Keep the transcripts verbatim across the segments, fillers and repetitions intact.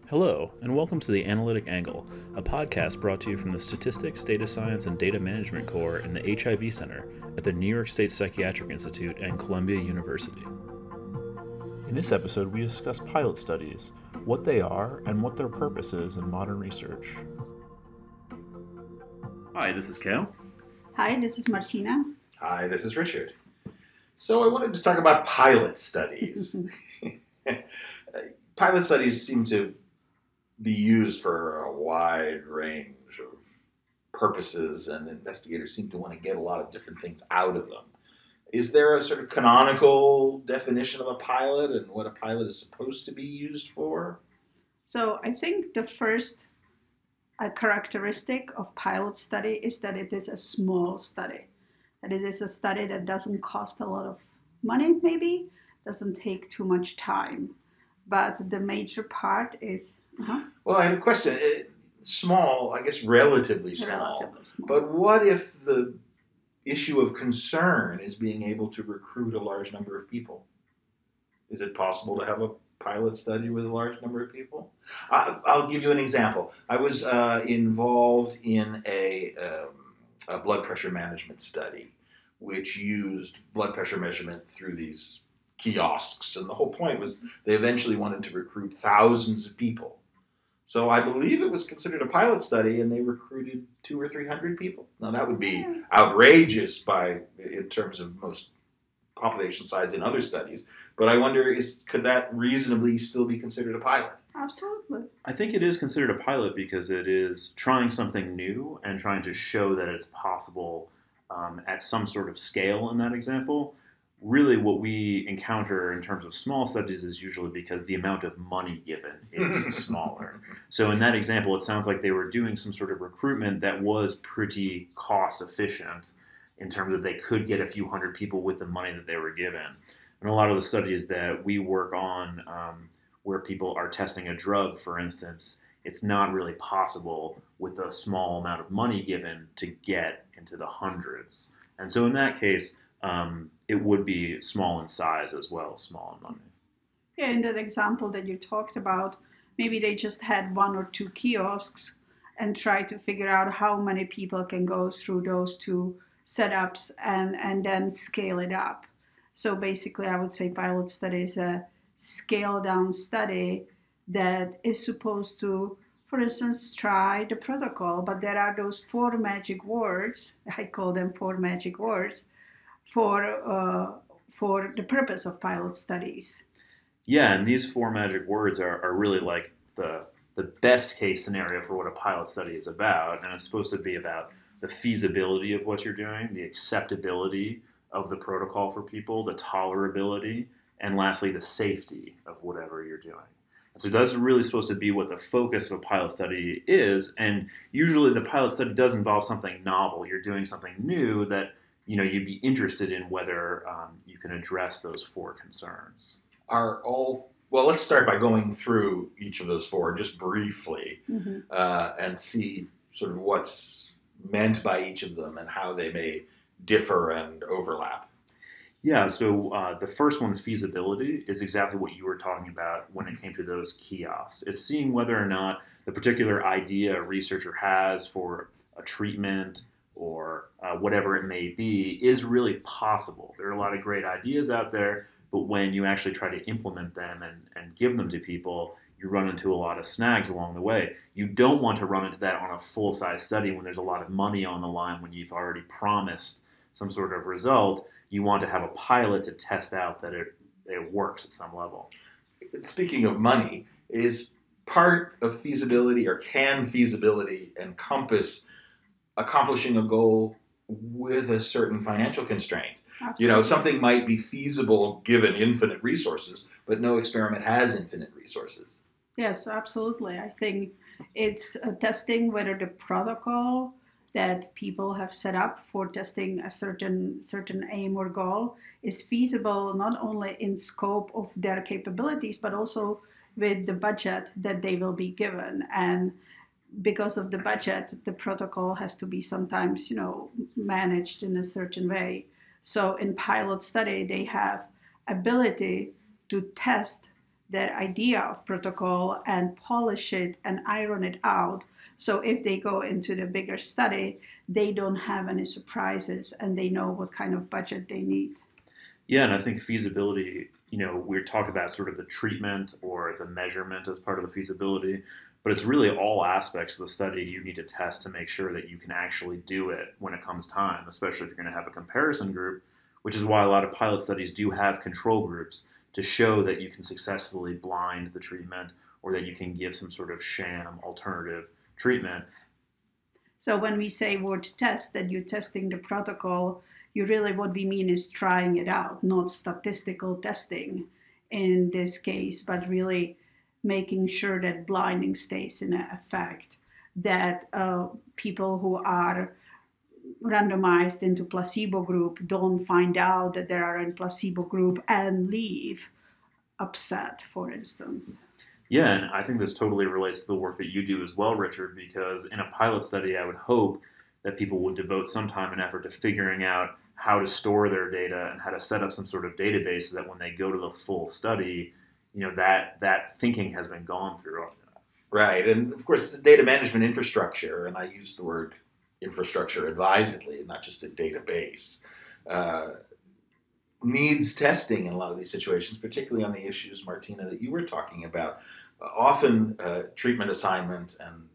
Hello, and welcome to The Analytic Angle, a podcast brought to you from the Statistics, Data Science, and Data Management Core in the H I V Center at the New York State Psychiatric Institute and Columbia University. In this episode, we discuss pilot studies, what they are, and what their purpose is in modern research. Hi, this is Cal. Hi, this is Martina. Hi, this is Richard. So I wanted to talk about pilot studies. Pilot studies seem to be used for a wide range of purposes, and investigators seem to want to get a lot of different things out of them. Is there a sort of canonical definition of a pilot and what a pilot is supposed to be used for? So I think the first uh, characteristic of pilot study is that it is a small study. That it is a study that doesn't cost a lot of money, maybe, doesn't take too much time. But the major part is... Uh-huh. Well, I have a question. It, small, I guess relatively small. Relatively small. But what if the issue of concern is being able to recruit a large number of people? Is it possible to have a pilot study with a large number of people? I, I'll give you an example. I was uh, involved in a, um, a blood pressure management study, which used blood pressure measurement through these kiosks, and the whole point was they eventually wanted to recruit thousands of people. So I believe it was considered a pilot study, and they recruited two or three hundred people. Now that would be outrageous by in terms of most population size in other studies, but I wonder is could that reasonably still be considered a pilot? Absolutely. I think it is considered a pilot because it is trying something new and trying to show that it's possible um, at some sort of scale in that example. Really what we encounter in terms of small studies is usually because the amount of money given is smaller. So in that example, it sounds like they were doing some sort of recruitment that was pretty cost efficient in terms of they could get a few hundred people with the money that they were given. And a lot of the studies that we work on um, where people are testing a drug, for instance, it's not really possible with a small amount of money given to get into the hundreds. And so in that case, um, it would be small in size as well as small in money. Yeah, in that example that you talked about, maybe they just had one or two kiosks and tried to figure out how many people can go through those two setups and, and then scale it up. So basically, I would say pilot study is a scale-down study that is supposed to, for instance, try the protocol, but there are those four magic words, I call them four magic words, for uh, for the purpose of pilot studies. Yeah, and these four magic words are, are really like the the best case scenario for what a pilot study is about, and it's supposed to be about the feasibility of what you're doing, the acceptability of the protocol for people, the tolerability, and lastly, the safety of whatever you're doing. And so that's really supposed to be what the focus of a pilot study is, and usually the pilot study does involve something novel. You're doing something new that you know, you'd be interested in whether um, you can address those four concerns. Are all, well, let's start by going through each of those four just briefly mm-hmm. uh, and see sort of what's meant by each of them and how they may differ and overlap. Yeah, so uh, the first one, feasibility, is exactly what you were talking about when it came to those kiosks. It's seeing whether or not the particular idea a researcher has for a treatment or uh, whatever it may be, is really possible. There are a lot of great ideas out there, but when you actually try to implement them and, and give them to people, you run into a lot of snags along the way. You don't want to run into that on a full-size study when there's a lot of money on the line, when you've already promised some sort of result. You want to have a pilot to test out that it, it works at some level. Speaking of money, is part of feasibility, or can feasibility encompass accomplishing a goal with a certain financial constraint? Absolutely. You know, something might be feasible given infinite resources, but no experiment has infinite resources. Yes, absolutely. I think it's uh, testing whether the protocol that people have set up for testing a certain certain aim or goal is feasible not only in scope of their capabilities, but also with the budget that they will be given. And because of the budget, the protocol has to be sometimes, you know, managed in a certain way. So in pilot study, they have ability to test that idea of protocol and polish it and iron it out. So if they go into the bigger study, they don't have any surprises and they know what kind of budget they need. Yeah, and I think feasibility, you know, we're talking about sort of the treatment or the measurement as part of the feasibility, but it's really all aspects of the study you need to test to make sure that you can actually do it when it comes time, especially if you're going to have a comparison group, which is why a lot of pilot studies do have control groups to show that you can successfully blind the treatment or that you can give some sort of sham alternative treatment. So when we say word test, that you're testing the protocol, you really, what we mean is trying it out, not statistical testing in this case, but really making sure that blinding stays in effect, that uh, people who are randomized into placebo group don't find out that they are in placebo group and leave upset, for instance. Yeah, and I think this totally relates to the work that you do as well, Richard, because in a pilot study, I would hope that people would devote some time and effort to figuring out how to store their data and how to set up some sort of database so that when they go to the full study, you know, that that thinking has been gone through. Right, and of course, it's a data management infrastructure, and I use the word infrastructure advisedly, not just a database. Uh, needs testing in a lot of these situations, particularly on the issues, Martina, that you were talking about. Uh, often uh, treatment assignment and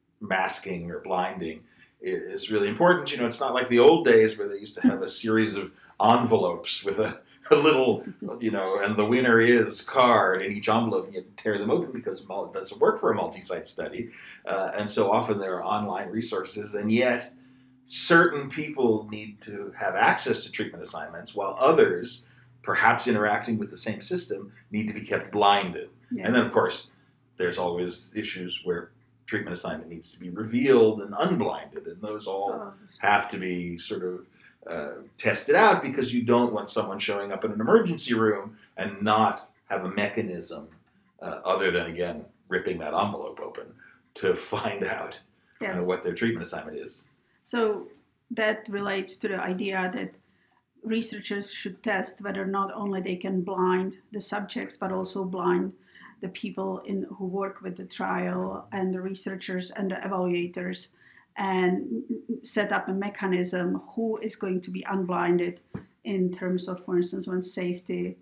masking or blinding is, is really important. You know, it's not like the old days where they used to have a series of envelopes with a, a little, you know, and the winner is card in each envelope, and you tear them open because it doesn't work for a multi-site study. Uh, and so often there are online resources, and yet certain people need to have access to treatment assignments, while others, perhaps interacting with the same system, need to be kept blinded. Yeah. And then, of course, there's always issues where treatment assignment needs to be revealed and unblinded, and those all oh, have to be sort of uh, tested out, because you don't want someone showing up in an emergency room and not have a mechanism uh, other than, again, ripping that envelope open to find out yes. uh, what their treatment assignment is. So that relates to the idea that researchers should test whether not only they can blind the subjects, but also blind the people in, who work with the trial and the researchers and the evaluators, and set up a mechanism who is going to be unblinded in terms of, for instance, when safety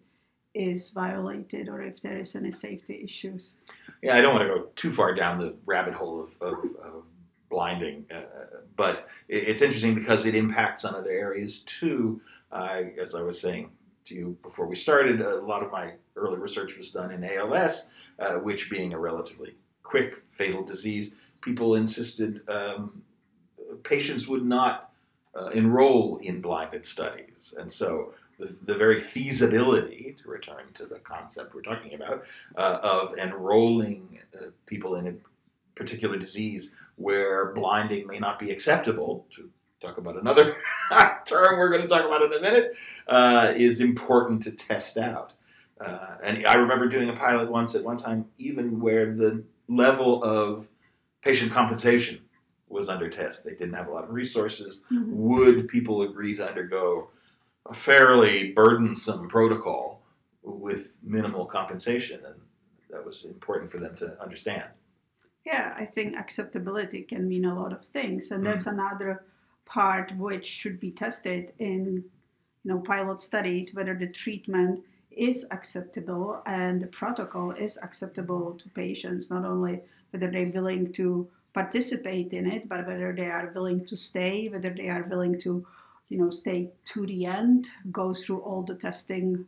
is violated or if there is any safety issues. Yeah, I don't want to go too far down the rabbit hole of, of, of blinding, uh, but it's interesting because it impacts on other areas too. Uh, as I was saying to you before we started, a lot of my early research was done in A L S, uh, which being a relatively quick fatal disease, people insisted um, patients would not uh, enroll in blinded studies. And so the, the very feasibility, to return to the concept we're talking about, uh, of enrolling uh, people in a particular disease where blinding may not be acceptable, to talk about another term we're going to talk about in a minute, uh, is important to test out. Uh, and I remember doing a pilot once at one time, even where the level of patient compensation was under test. They didn't have a lot of resources. Mm-hmm. Would people agree to undergo a fairly burdensome protocol with minimal compensation? And that was important for them to understand. Yeah, I think acceptability can mean a lot of things, and that's mm-hmm. another part which should be tested in, you know, pilot studies, whether the treatment is acceptable and the protocol is acceptable to patients, not only whether they're willing to participate in it, but whether they are willing to stay, whether they are willing to, you know, stay to the end, go through all the testing,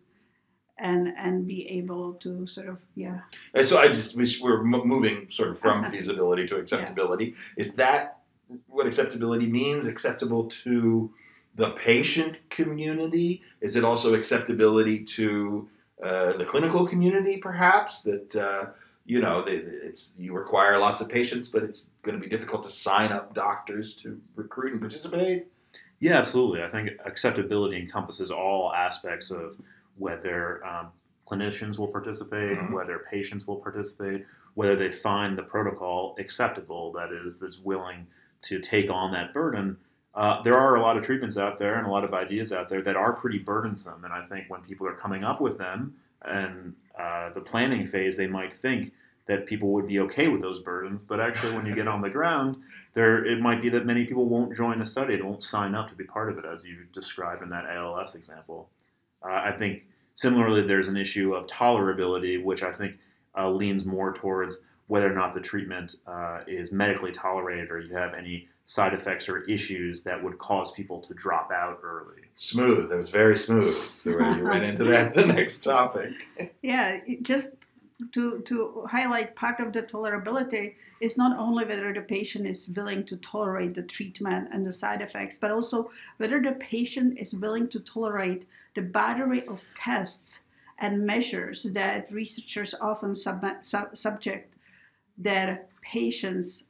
and and be able to sort of, yeah. And so I just, we're moving sort of from feasibility to acceptability. Yeah. Is that what acceptability means? Acceptable to the patient community? Is it also acceptability to uh, the clinical community, perhaps? That, uh, you know, it's you require lots of patients, but it's going to be difficult to sign up doctors to recruit and participate? Yeah, absolutely. I think acceptability encompasses all aspects of whether um, clinicians will participate, mm-hmm. whether patients will participate, whether they find the protocol acceptable, that is, that's willing to take on that burden. Uh, there are a lot of treatments out there and a lot of ideas out there that are pretty burdensome, and I think when people are coming up with them, And uh, the planning phase, they might think that people would be okay with those burdens, but actually when you get on the ground, there it might be that many people won't join the study, they won't sign up to be part of it, as you described in that A L S example. Uh, I think similarly there's an issue of tolerability, which I think uh, leans more towards whether or not the treatment uh, is medically tolerated or you have any side effects or issues that would cause people to drop out early. Smooth. That was very smooth the way you went into that, the next topic. Yeah, it just to to highlight part of the tolerability is not only whether the patient is willing to tolerate the treatment and the side effects, but also whether the patient is willing to tolerate the battery of tests and measures that researchers often sub, sub, subject their patients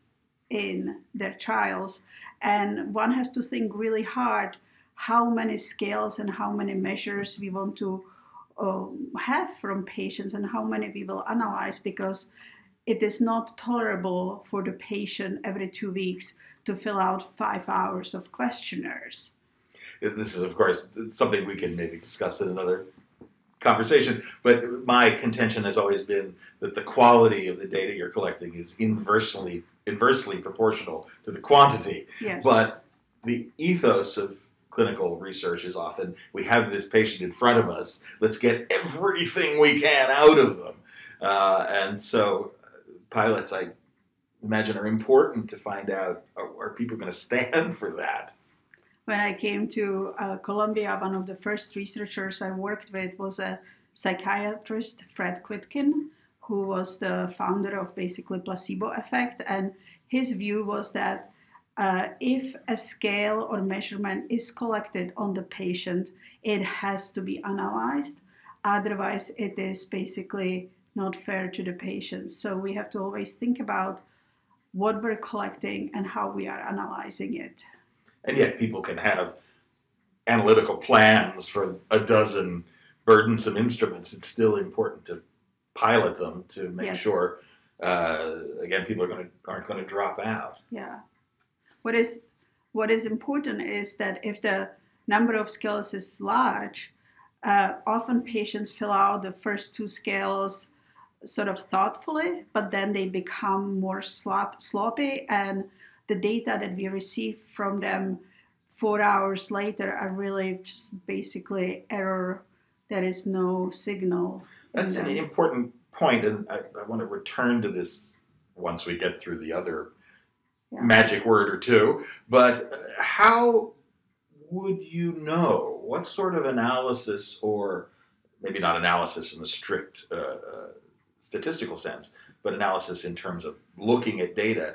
in their trials. And one has to think really hard how many scales and how many measures we want to um, have from patients and how many we will analyze, because it is not tolerable for the patient every two weeks to fill out five hours of questionnaires. This is, of course, something we can maybe discuss in another conversation, but my contention has always been that the quality of the data you're collecting is inversely inversely proportional to the quantity. Yes. But the ethos of clinical research is often, we have this patient in front of us, let's get everything we can out of them. Uh, and so pilots, I imagine, are important to find out, are, are people going to stand for that? When I came to uh, Columbia, one of the first researchers I worked with was a psychiatrist, Fred Quitkin, who was the founder of basically placebo effect. And his view was that uh, if a scale or measurement is collected on the patient, it has to be analyzed. Otherwise, it is basically not fair to the patient. So we have to always think about what we're collecting and how we are analyzing it. And yet people can have analytical plans for a dozen burdensome instruments. It's still important to pilot them to make Yes. sure, uh, again, people are going to aren't going to drop out. Yeah. What is what is important is that if the number of scales is large, uh, often patients fill out the first two scales sort of thoughtfully, but then they become more slop, sloppy, and the data that we receive from them four hours later are really just basically error. There is no signal. That's an important point, and I, I want to return to this once we get through the other Yeah. magic word or two. But how would you know? What sort of analysis, or maybe not analysis in the strict uh, uh, statistical sense, but analysis in terms of looking at data,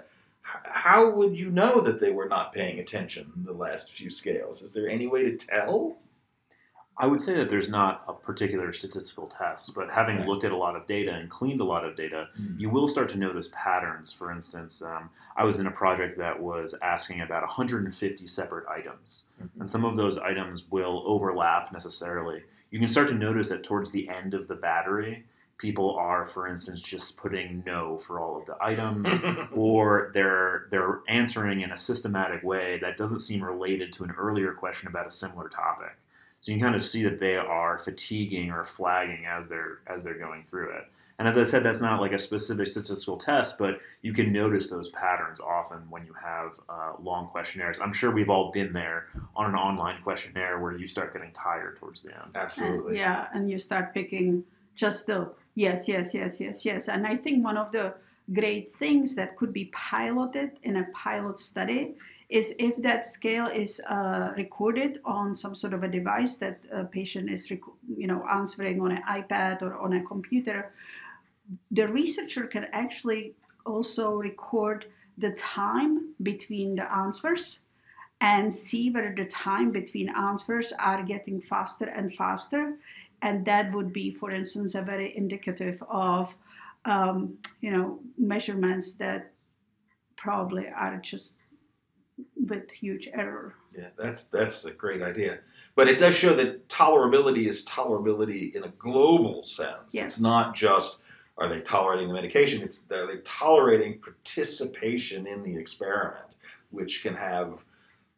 how would you know that they were not paying attention in the last few scales? Is there any way to tell? I would say that there's not a particular statistical test, but having Okay. looked at a lot of data and cleaned a lot of data, Mm. you will start to notice patterns. For instance, um, I was in a project that was asking about one hundred fifty separate items, Mhm. and some of those items will overlap necessarily. You can start to notice that towards the end of the battery, people are, for instance, just putting no for all of the items, or they're they're answering in a systematic way that doesn't seem related to an earlier question about a similar topic. So you can kind of see that they are fatiguing or flagging as they're as they're going through it. And as I said, that's not like a specific statistical test, but you can notice those patterns often when you have uh, long questionnaires. I'm sure we've all been there on an online questionnaire where you start getting tired towards the end. Absolutely. And, yeah, and you start picking just the yes, yes, yes, yes, yes. And I think one of the great things that could be piloted in a pilot study is if that scale is uh, recorded on some sort of a device that a patient is, rec- you know, answering on an iPad or on a computer, the researcher can actually also record the time between the answers and see whether the time between answers are getting faster and faster. And that would be, for instance, a very indicative of, um, you know, measurements that probably are just with huge error. Yeah, that's that's a great idea. But it does show that tolerability is tolerability in a global sense. Yes. It's not just, are they tolerating the medication? It's, are they tolerating participation in the experiment, which can have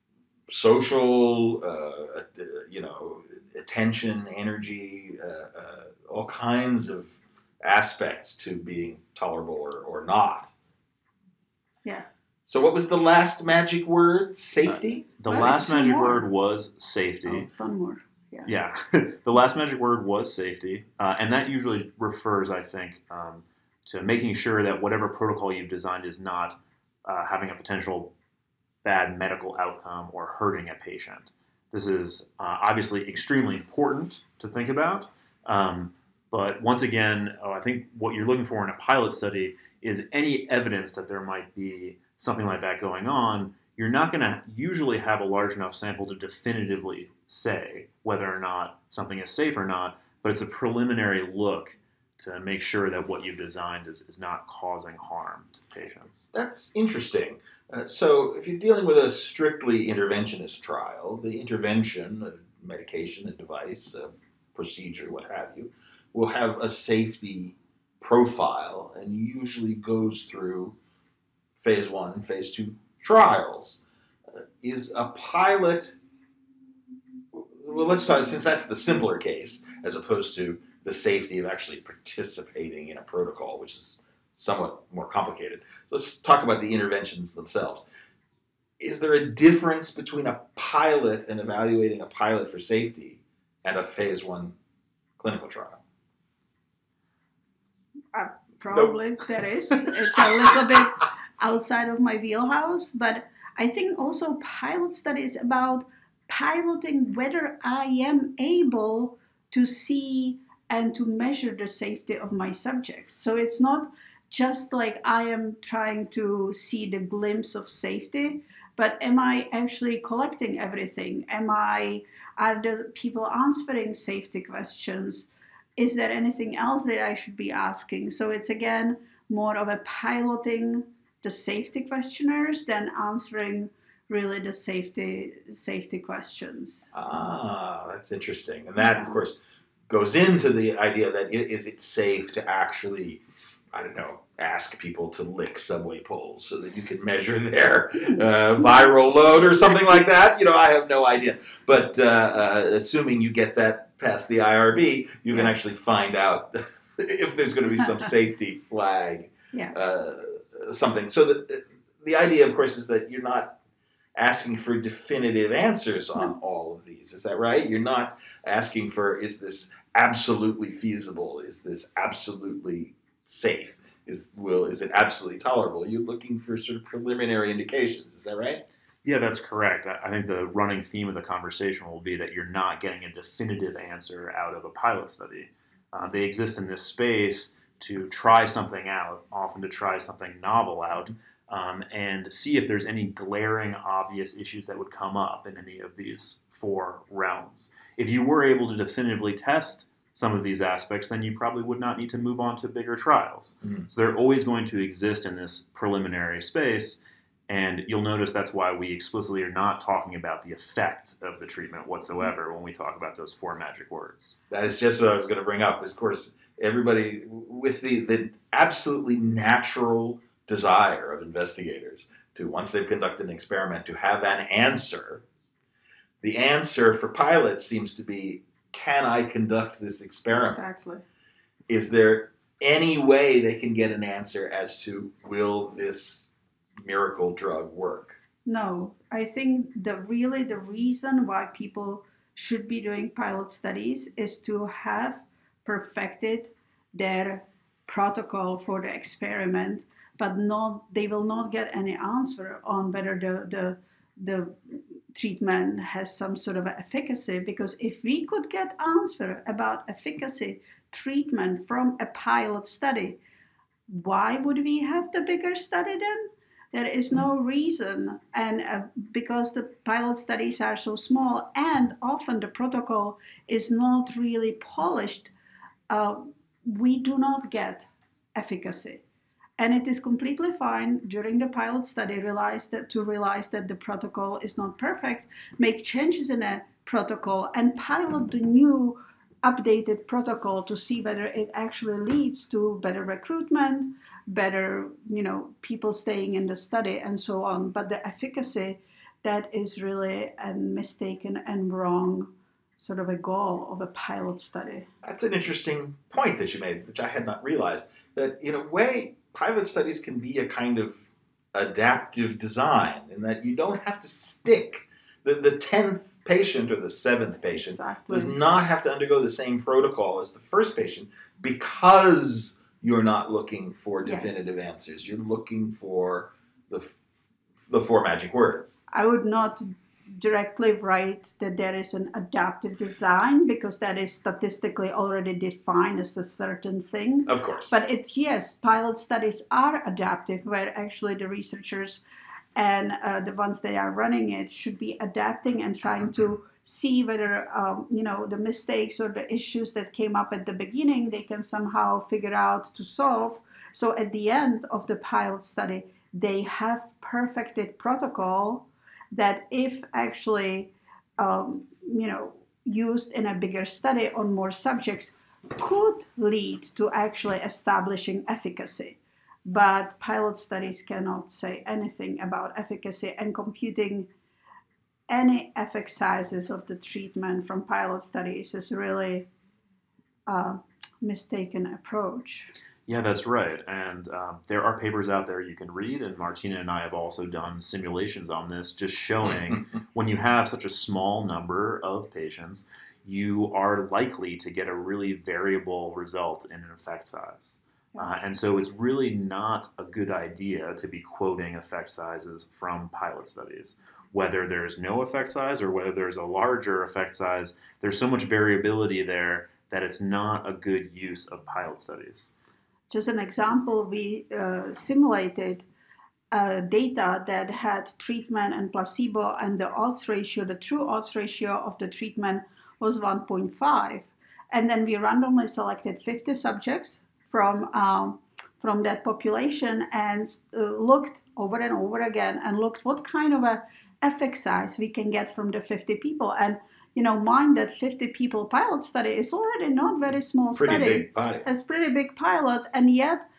social, uh, you know, attention, energy, uh, uh, all kinds of aspects to being tolerable or, or not. Yeah. So what was the last magic word? Safety? Uh, the Well, last two magic more. word was safety. Oh, one more. Yeah. Yeah. The last magic word was safety. Uh, and that usually refers, I think, um, to making sure that whatever protocol you've designed is not uh, having a potential bad medical outcome or hurting a patient. This is uh, obviously extremely important to think about. Um, but once again, oh, I think what you're looking for in a pilot study is any evidence that there might be something like that going on. You're not going to usually have a large enough sample to definitively say whether or not something is safe or not, but it's a preliminary look to make sure that what you've designed is, is not causing harm to patients. That's interesting. Uh, so if you're dealing with a strictly interventionist trial, the intervention, uh, medication, a device, a procedure, what have you, will have a safety profile and usually goes through phase one and phase two trials. Uh, is a pilot, well, let's talk, since that's the simpler case, as opposed to the safety of actually participating in a protocol, which is somewhat more complicated. Let's talk about the interventions themselves. Is there a difference between a pilot and evaluating a pilot for safety and a phase one clinical trial? Uh, probably nope. There is. It's a little bit outside of my wheelhouse, but I think also pilot study is about piloting whether I am able to see and to measure the safety of my subjects. So it's not just like I am trying to see the glimpse of safety, but am I actually collecting everything? Am I, are the people answering safety questions? Is there anything else that I should be asking? So it's again more of a piloting the safety questionnaires than answering really the safety safety questions. Ah, that's interesting. And that, of course, goes into the idea that is it safe to actually, I don't know, ask people to lick subway poles so that you can measure their uh, viral load or something like that? You know, I have no idea. But uh, uh, assuming you get that past the I R B, you can actually find out if there's going to be some safety flag, yeah. uh, something. So the, the idea, of course, is that you're not asking for definitive answers on no. all of these. Is that right? You're not asking for, is this absolutely feasible? Is this absolutely safe? Is will is it absolutely tolerable? You're looking for sort of preliminary indications. Is that right? Yeah, that's correct. I think the running theme of the conversation will be that you're not getting a definitive answer out of a pilot study. Uh, they exist in this space to try something out, often to try something novel out, um, and see if there's any glaring, obvious issues that would come up in any of these four realms. If you were able to definitively test some of these aspects, then you probably would not need to move on to bigger trials. Mm-hmm. So they're always going to exist in this preliminary space, and you'll notice that's why we explicitly are not talking about the effect of the treatment whatsoever when we talk about those four magic words. That is just what I was going to bring up. Of course, everybody with the, the absolutely natural desire of investigators to, once they've conducted an experiment, to have an answer. The answer for pilots seems to be, can I conduct this experiment? Exactly. Is there any way they can get an answer as to, will this miracle drug work? No. I think the really the reason why people should be doing pilot studies is to have perfected their protocol for the experiment, but not they will not get any answer on whether the the the treatment has some sort of efficacy, because if we could get answer about efficacy treatment from a pilot study, why would we have the bigger study then? There is no reason, and uh, because the pilot studies are so small and often the protocol is not really polished, uh, we do not get efficacy. And it is completely fine during the pilot study realize that to realize that the protocol is not perfect, make changes in a protocol and pilot the new updated protocol to see whether it actually leads to better recruitment, better, you know, people staying in the study and so on. But the efficacy, that is really a mistaken and wrong sort of a goal of a pilot study. That's an interesting point that you made, which I had not realized, that in a way, pilot studies can be a kind of adaptive design in that you don't have to stick. The, the tenth patient or the seventh patient Exactly. does not have to undergo the same protocol as the first patient because you're not looking for definitive Yes. answers. You're looking for the, the four magic words. I would not directly write that there is an adaptive design because that is statistically already defined as a certain thing. Of course. But it's, yes, pilot studies are adaptive, where actually the researchers and uh, the ones that are running it should be adapting and trying to see whether, um, you know, the mistakes or the issues that came up at the beginning, they can somehow figure out to solve. So at the end of the pilot study, they have perfected protocol that if actually, um, you know, used in a bigger study on more subjects, could lead to actually establishing efficacy. But pilot studies cannot say anything about efficacy, and computing any effect sizes of the treatment from pilot studies is really a mistaken approach. Yeah, that's right. And um, there are papers out there you can read, and Martina and I have also done simulations on this, just showing when you have such a small number of patients, you are likely to get a really variable result in an effect size. Uh, and so it's really not a good idea to be quoting effect sizes from pilot studies. Whether there's no effect size or whether there's a larger effect size, there's so much variability there that it's not a good use of pilot studies. Just an example, we uh, simulated uh, data that had treatment and placebo, and the odds ratio, the true odds ratio of the treatment was one point five. And then we randomly selected fifty subjects from um, from that population and uh, looked over and over again and looked what kind of a effect size we can get from the fifty people. And you know, mind that fifty people pilot study is already not very small Pretty study. big body. It's pretty big pilot, and yet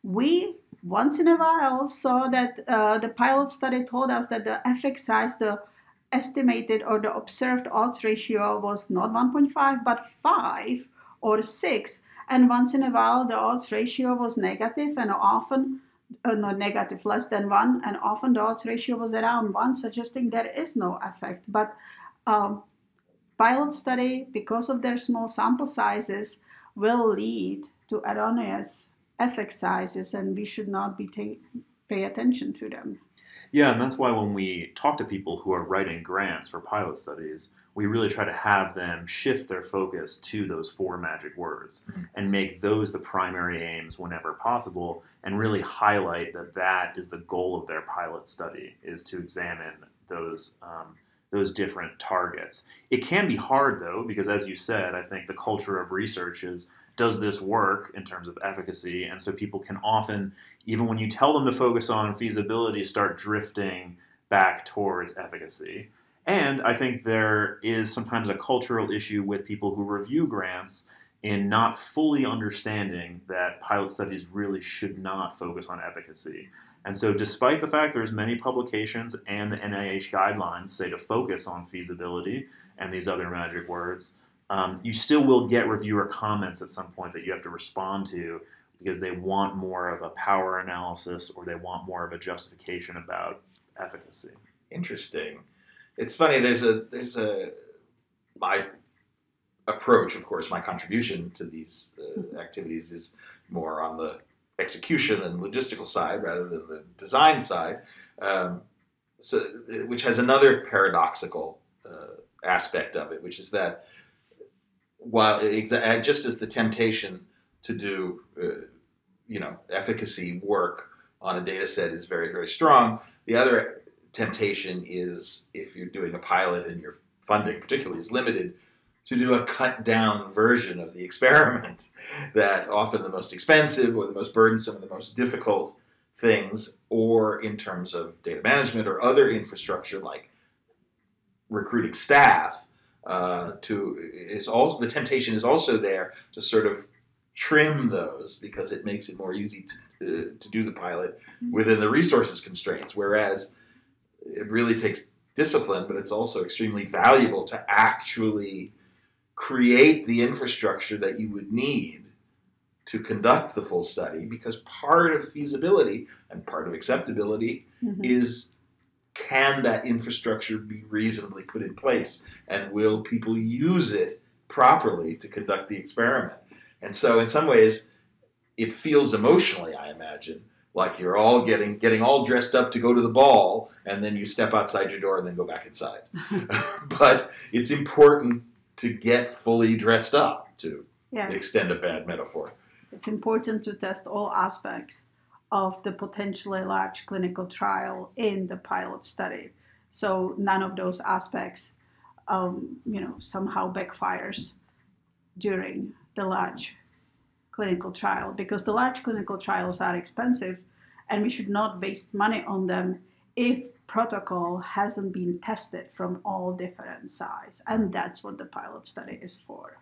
we once in a while saw that uh, the pilot study told us that the effect size, the estimated or the observed odds ratio was not one point five but five or six, and once in a while the odds ratio was negative, and often uh, not negative, less than one, and often the odds ratio was around one, suggesting there is no effect. But um, pilot study, because of their small sample sizes, will lead to erroneous effect sizes, and we should not be ta- pay attention to them. Yeah, and that's why when we talk to people who are writing grants for pilot studies, we really try to have them shift their focus to those four magic words mm-hmm. and make those the primary aims whenever possible, and really highlight that that is the goal of their pilot study, is to examine those um, those different targets. It can be hard, though, because as you said, I think the culture of research is, does this work in terms of efficacy? And so people can often, even when you tell them to focus on feasibility, start drifting back towards efficacy. And I think there is sometimes a cultural issue with people who review grants in not fully understanding that pilot studies really should not focus on efficacy. And so despite the fact there's many publications and the N I H guidelines say to focus on feasibility and these other magic words, um, you still will get reviewer comments at some point that you have to respond to because they want more of a power analysis or they want more of a justification about efficacy. Interesting. It's funny, there's a, there's a, my approach, of course, my contribution to these uh, activities is more on the execution and logistical side rather than the design side, um, so which has another paradoxical uh, aspect of it, which is that while exa- just as the temptation to do uh, you know efficacy work on a data set is very, very strong, the other temptation is, if you're doing a pilot and your funding particularly is limited, to do a cut-down version of the experiment that often the most expensive or the most burdensome and the most difficult things, or in terms of data management or other infrastructure like recruiting staff, uh, to is also the temptation is also there to sort of trim those because it makes it more easy to, uh, to do the pilot within the resources constraints, whereas it really takes discipline, but it's also extremely valuable to actually create the infrastructure that you would need to conduct the full study, because part of feasibility and part of acceptability mm-hmm. is, can that infrastructure be reasonably put in place, and will people use it properly to conduct the experiment? And so in some ways it feels emotionally, I imagine, like you're all getting getting all dressed up to go to the ball, and then you step outside your door and then go back inside. But it's important to get fully dressed up, to yeah. extend a bad metaphor. It's important to test all aspects of the potentially large clinical trial in the pilot study. So none of those aspects, um, you know, somehow backfires during the large clinical trial, because the large clinical trials are expensive and we should not waste money on them if protocol hasn't been tested from all different sides. And that's what the pilot study is for.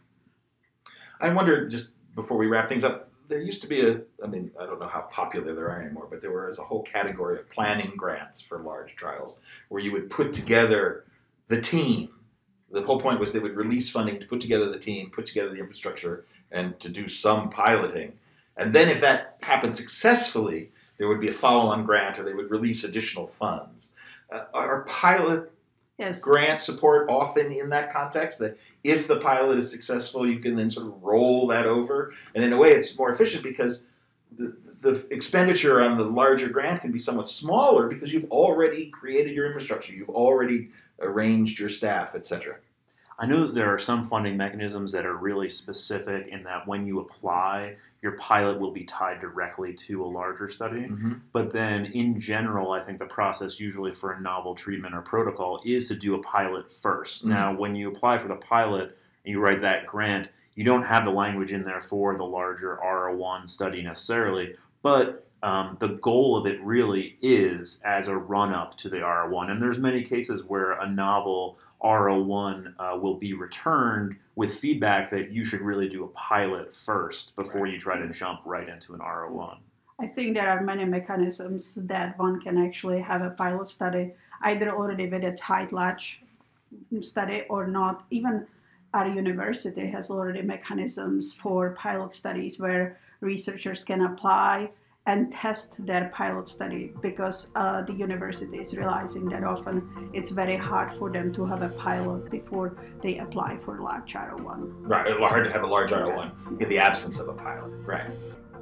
I wonder, just before we wrap things up, there used to be a, I mean, I don't know how popular they are anymore, but there was a whole category of planning grants for large trials where you would put together the team. The whole point was they would release funding to put together the team, put together the infrastructure, and to do some piloting. And then if that happened successfully, there would be a follow-on grant, or they would release additional funds. Uh, are pilot yes. grant support often in that context, that if the pilot is successful, you can then sort of roll that over? And in a way, it's more efficient because the, the expenditure on the larger grant can be somewhat smaller because you've already created your infrastructure, you've already arranged your staff, et cetera. I know that there are some funding mechanisms that are really specific in that when you apply, your pilot will be tied directly to a larger study. Mm-hmm. But then in general, I think the process usually for a novel treatment or protocol is to do a pilot first. Mm-hmm. Now, when you apply for the pilot and you write that grant, you don't have the language in there for the larger R O one study necessarily, but um, the goal of it really is as a run-up to the R O one. And there's many cases where a novel R O one uh, will be returned with feedback that you should really do a pilot first before right. you try to jump right into an R O one. I think there are many mechanisms that one can actually have a pilot study, either already with a tight large study or not. Even our university has already mechanisms for pilot studies where researchers can apply and test their pilot study, because uh, the university is realizing that often it's very hard for them to have a pilot before they apply for large R O one. Right, it's hard to have a large R O one in the absence of a pilot. Right.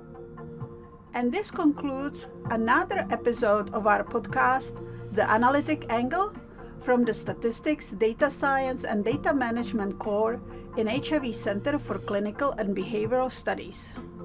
And this concludes another episode of our podcast, The Analytic Angle, from the Statistics, Data Science, and Data Management Core in H I V Center for Clinical and Behavioral Studies.